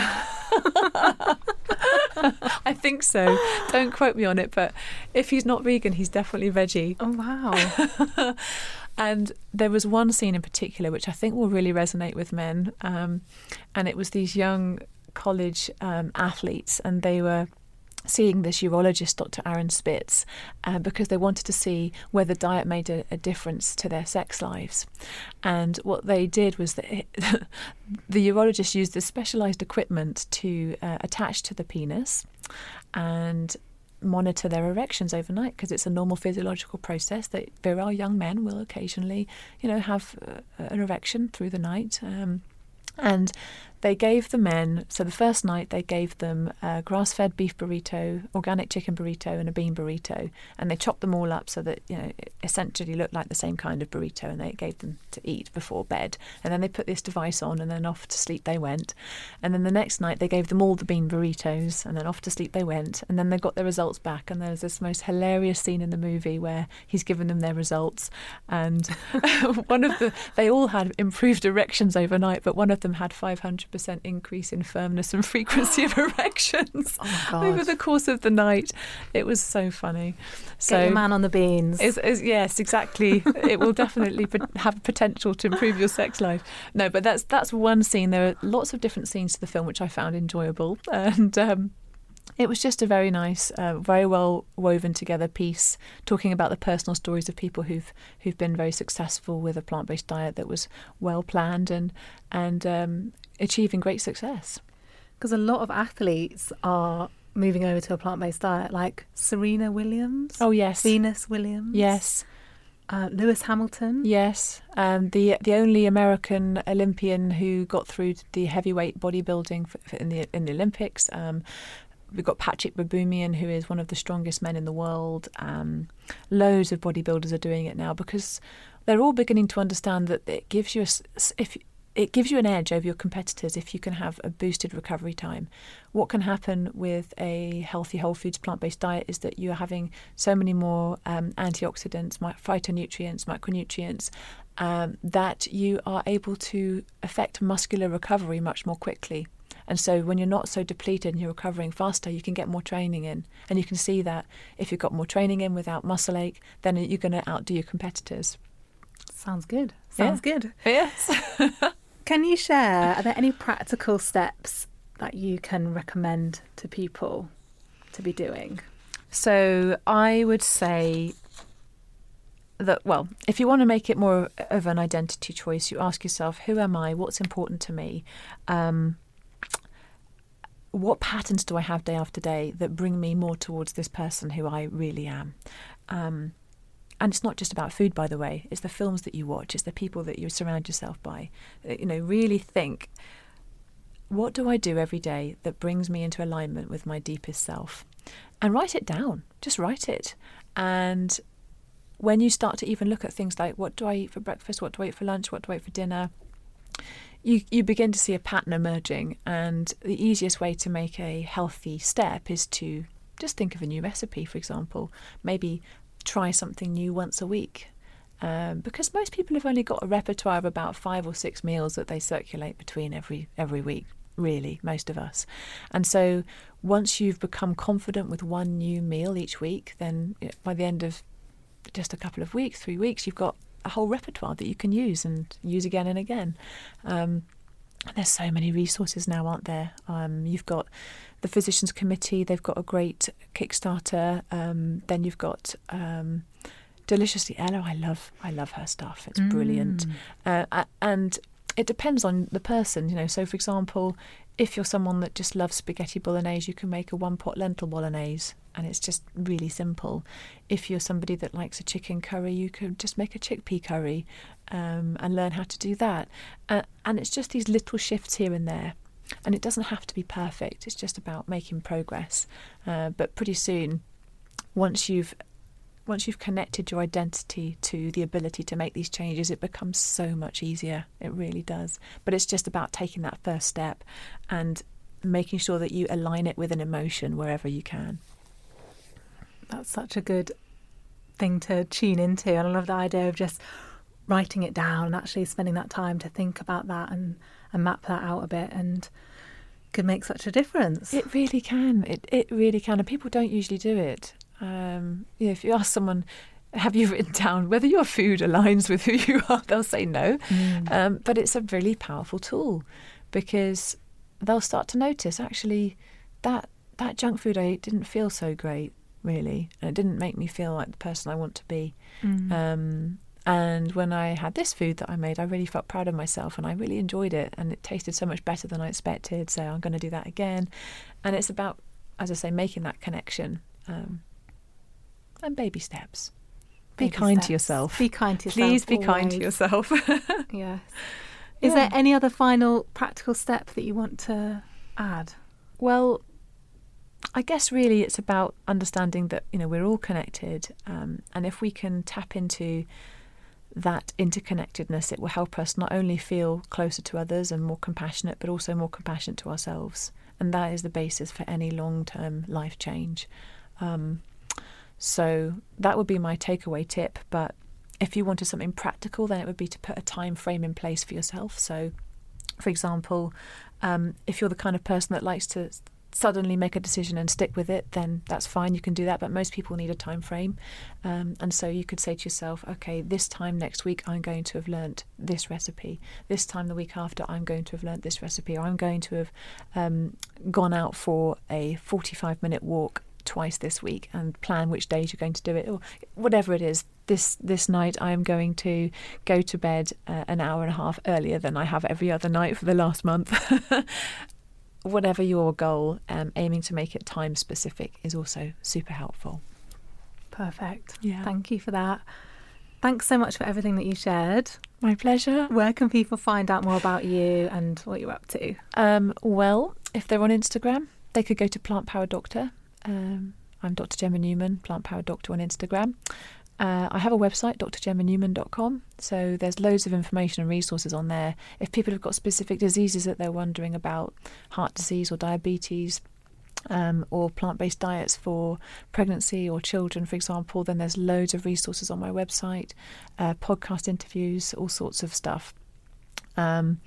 I think so. Don't quote me on it, but if he's not vegan, he's definitely veggie. Oh, wow. And there was one scene in particular which I think will really resonate with men. Um, and it was these young college um, athletes, and they were seeing this urologist, Doctor Aaron Spitz, uh, because they wanted to see whether diet made a, a difference to their sex lives. And what they did was that it, the urologist used this specialised equipment to uh, attach to the penis and monitor their erections overnight, because it's a normal physiological process that virile young men will occasionally, you know, have uh, an erection through the night. Um, and they gave the men, so the first night they gave them a grass-fed beef burrito, organic chicken burrito and a bean burrito, and they chopped them all up so that, you know, it essentially looked like the same kind of burrito, and they gave them to eat before bed. And then they put this device on, and then off to sleep they went. And then the next night they gave them all the bean burritos, and then off to sleep they went. And then they got their results back, and there's this most hilarious scene in the movie where he's given them their results, and one of the they all had improved erections overnight, but one of them had five hundred percent increase in firmness and frequency of erections oh over the course of the night. It was so funny. So Get your man on the beans. Is, is, yes, exactly. It will definitely have potential to improve your sex life. No, but that's that's one scene. There are lots of different scenes to the film which I found enjoyable, and um, it was just a very nice, uh, very well woven together piece, talking about the personal stories of people who've who've been very successful with a plant-based diet that was well planned and and um, achieving great success. Because a lot of athletes are moving over to a plant-based diet, like Serena Williams. Oh yes, Venus Williams. Yes. Uh, Lewis Hamilton. Yes, um, the the only American Olympian who got through the heavyweight bodybuilding for, for in the in the Olympics. Um, we've got Patrick Baboumian, who is one of the strongest men in the world. Um, loads of bodybuilders are doing it now because they're all beginning to understand that it gives you a, if it gives you an edge over your competitors if you can have a boosted recovery time. What can happen with a healthy whole foods plant-based diet is that you're having so many more um, antioxidants, phytonutrients, micronutrients, um, that you are able to affect muscular recovery much more quickly. And so when you're not so depleted and you're recovering faster, you can get more training in. And you can see that if you've got more training in without muscle ache, then you're going to outdo your competitors. Sounds good. Sounds yeah. good. Yes. Can you share, are there any practical steps that you can recommend to people to be doing? So I would say that, well, if you want to make it more of an identity choice, you ask yourself, who am I? What's important to me? Um, what patterns do I have day after day that bring me more towards this person who I really am? Um, and it's not just about food, by the way. It's the films that you watch. It's the people that you surround yourself by. You know, really think, what do I do every day that brings me into alignment with my deepest self? And write it down. Just write it. And when you start to even look at things like, what do I eat for breakfast? What do I eat for lunch? What do I eat for dinner? You, you begin to see a pattern emerging. And the easiest way to make a healthy step is to just think of a new recipe, for example. Maybe try something new once a week. Um, because most people have only got a repertoire of about five or six meals that they circulate between every every week, really, most of us. And so once you've become confident with one new meal each week, then by the end of just a couple of weeks, three weeks, you've got a whole repertoire that you can use and use again and again. Um, there's so many resources now, aren't there? Um, you've got the Physicians Committee, they've got a great Kickstarter. Um, then you've got um, Deliciously Ella. I love, I love her stuff. It's brilliant. Mm. Uh, and it depends on the person, you know. So, for example, if you're someone that just loves spaghetti bolognese, you can make a one-pot lentil bolognese, and it's just really simple. If you're somebody that likes a chicken curry, you could just make a chickpea curry um, and learn how to do that. Uh, and it's just these little shifts here and there. And it doesn't have to be perfect. It's just about making progress. Uh, but pretty soon, once you've once you've connected your identity to the ability to make these changes, it becomes so much easier. It really does. But it's just about taking that first step and making sure that you align it with an emotion wherever you can. That's such a good thing to tune into. And I love the idea of just writing it down and actually spending that time to think about that and, and map that out a bit, and could make such a difference. It really can. It it really can. And people don't usually do it. Um, you know, if you ask someone, have you written down whether your food aligns with who you are, they'll say no. Mm. Um, but it's a really powerful tool, because they'll start to notice, actually, that that junk food I ate didn't feel so great, really. And it didn't make me feel like the person I want to be. Mm. Um, and when I had this food that I made, I really felt proud of myself and I really enjoyed it. And it tasted so much better than I expected. So I'm going to do that again. And it's about, as I say, making that connection. Um, and baby steps. Be baby kind steps. to yourself. Be kind to yourself. Please be always. kind to yourself. Yes. Is Yeah. there any other final practical step that you want to add? Well, I guess really it's about understanding that, you know, we're all connected, um, and if we can tap into that interconnectedness, it will help us not only feel closer to others and more compassionate, but also more compassionate to ourselves. And that is the basis for any long-term life change. Um, so that would be my takeaway tip. But if you wanted something practical, then it would be to put a time frame in place for yourself. So, for example, um, if you're the kind of person that likes to suddenly make a decision and stick with it, then that's fine, you can do that. But most people need a time frame. Um, and so you could say to yourself, okay, this time next week I'm going to have learnt this recipe. This time the week after I'm going to have learnt this recipe. Or I'm going to have um, gone out for a forty-five minute walk twice this week, and plan which days you're going to do it, or whatever it is. This this night I am going to go to bed uh, an hour and a half earlier than I have every other night for the last month. Whatever your goal, um, aiming to make it time specific is also super helpful. Perfect. Yeah. Thank you for that. Thanks so much for everything that you shared. My pleasure. Where can people find out more about you and what you're up to? Um, well, if they're on Instagram, they could go to Plant Power Doctor. Um, I'm Doctor Gemma Newman, Plant Power Doctor on Instagram. Uh, I have a website, d r gemma newman dot com, so there's loads of information and resources on there. If people have got specific diseases that they're wondering about, heart disease or diabetes, um, or plant-based diets for pregnancy or children, for example, then there's loads of resources on my website, uh, podcast interviews, all sorts of stuff. Um,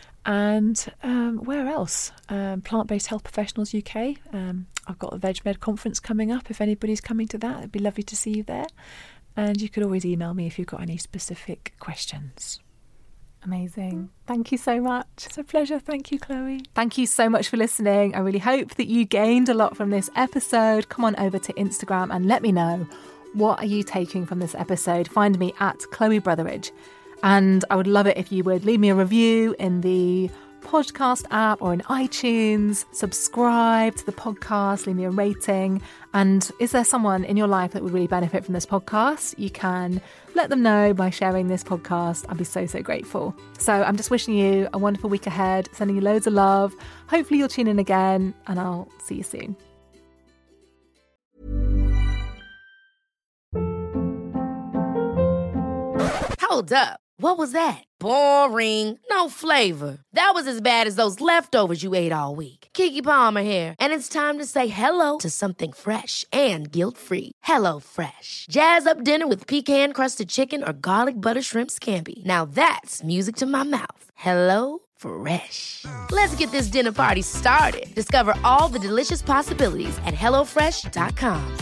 and um, where else? Um, Plant-Based Health Professionals U K. Um, I've got a VegMed conference coming up. If anybody's coming to that, it'd be lovely to see you there. And you could always email me if you've got any specific questions. Amazing. Thank you so much. It's a pleasure. Thank you, Chloe. Thank you so much for listening. I really hope that you gained a lot from this episode. Come on over to Instagram and let me know, what are you taking from this episode? Find me at Chloe Brotheridge. And I would love it if you would leave me a review in the podcast app or in iTunes, subscribe to the podcast, leave me a rating. And is there someone in your life that would really benefit from this podcast? You can let them know by sharing this podcast. I'd be so, so grateful. So I'm just wishing you a wonderful week ahead, sending you loads of love. Hopefully you'll tune in again, and I'll see you soon. Hold up. What was that? Boring. No flavor. That was as bad as those leftovers you ate all week. Keke Palmer here, and it's time to say hello to something fresh and guilt-free. Hello Fresh. Jazz up dinner with pecan-crusted chicken or garlic butter shrimp scampi. Now that's music to my mouth. Hello Fresh. Let's get this dinner party started. Discover all the delicious possibilities at hello fresh dot com.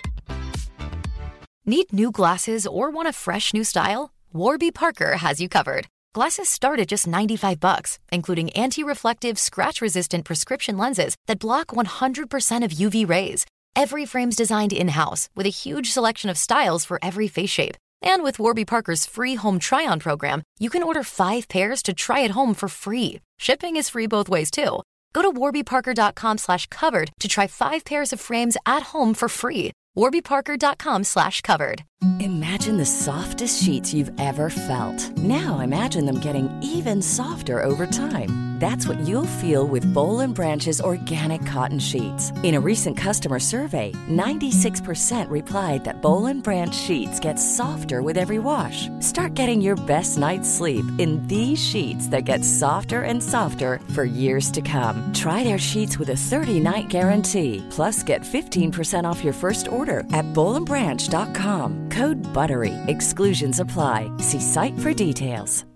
Need new glasses or want a fresh new style? Warby Parker has you covered. Glasses start at just ninety-five bucks, including anti-reflective, scratch-resistant prescription lenses that block one hundred percent of U V rays. Every frame's designed in-house with a huge selection of styles for every face shape. And with Warby Parker's free home try-on program, you can order five pairs to try at home for free. Shipping is free both ways, too. Go to warbyparker.com slash covered to try five pairs of frames at home for free. warbyparker.com slash covered. Imagine the softest sheets you've ever felt. Now imagine them getting even softer over time. That's what you'll feel with Boll and Branch's organic cotton sheets. In a recent customer survey, ninety-six percent replied that Boll and Branch sheets get softer with every wash. Start getting your best night's sleep in these sheets that get softer and softer for years to come. Try their sheets with a thirty-night guarantee. Plus, get fifteen percent off your first order at boll and branch dot com. Code BUTTERY. Exclusions apply. See site for details.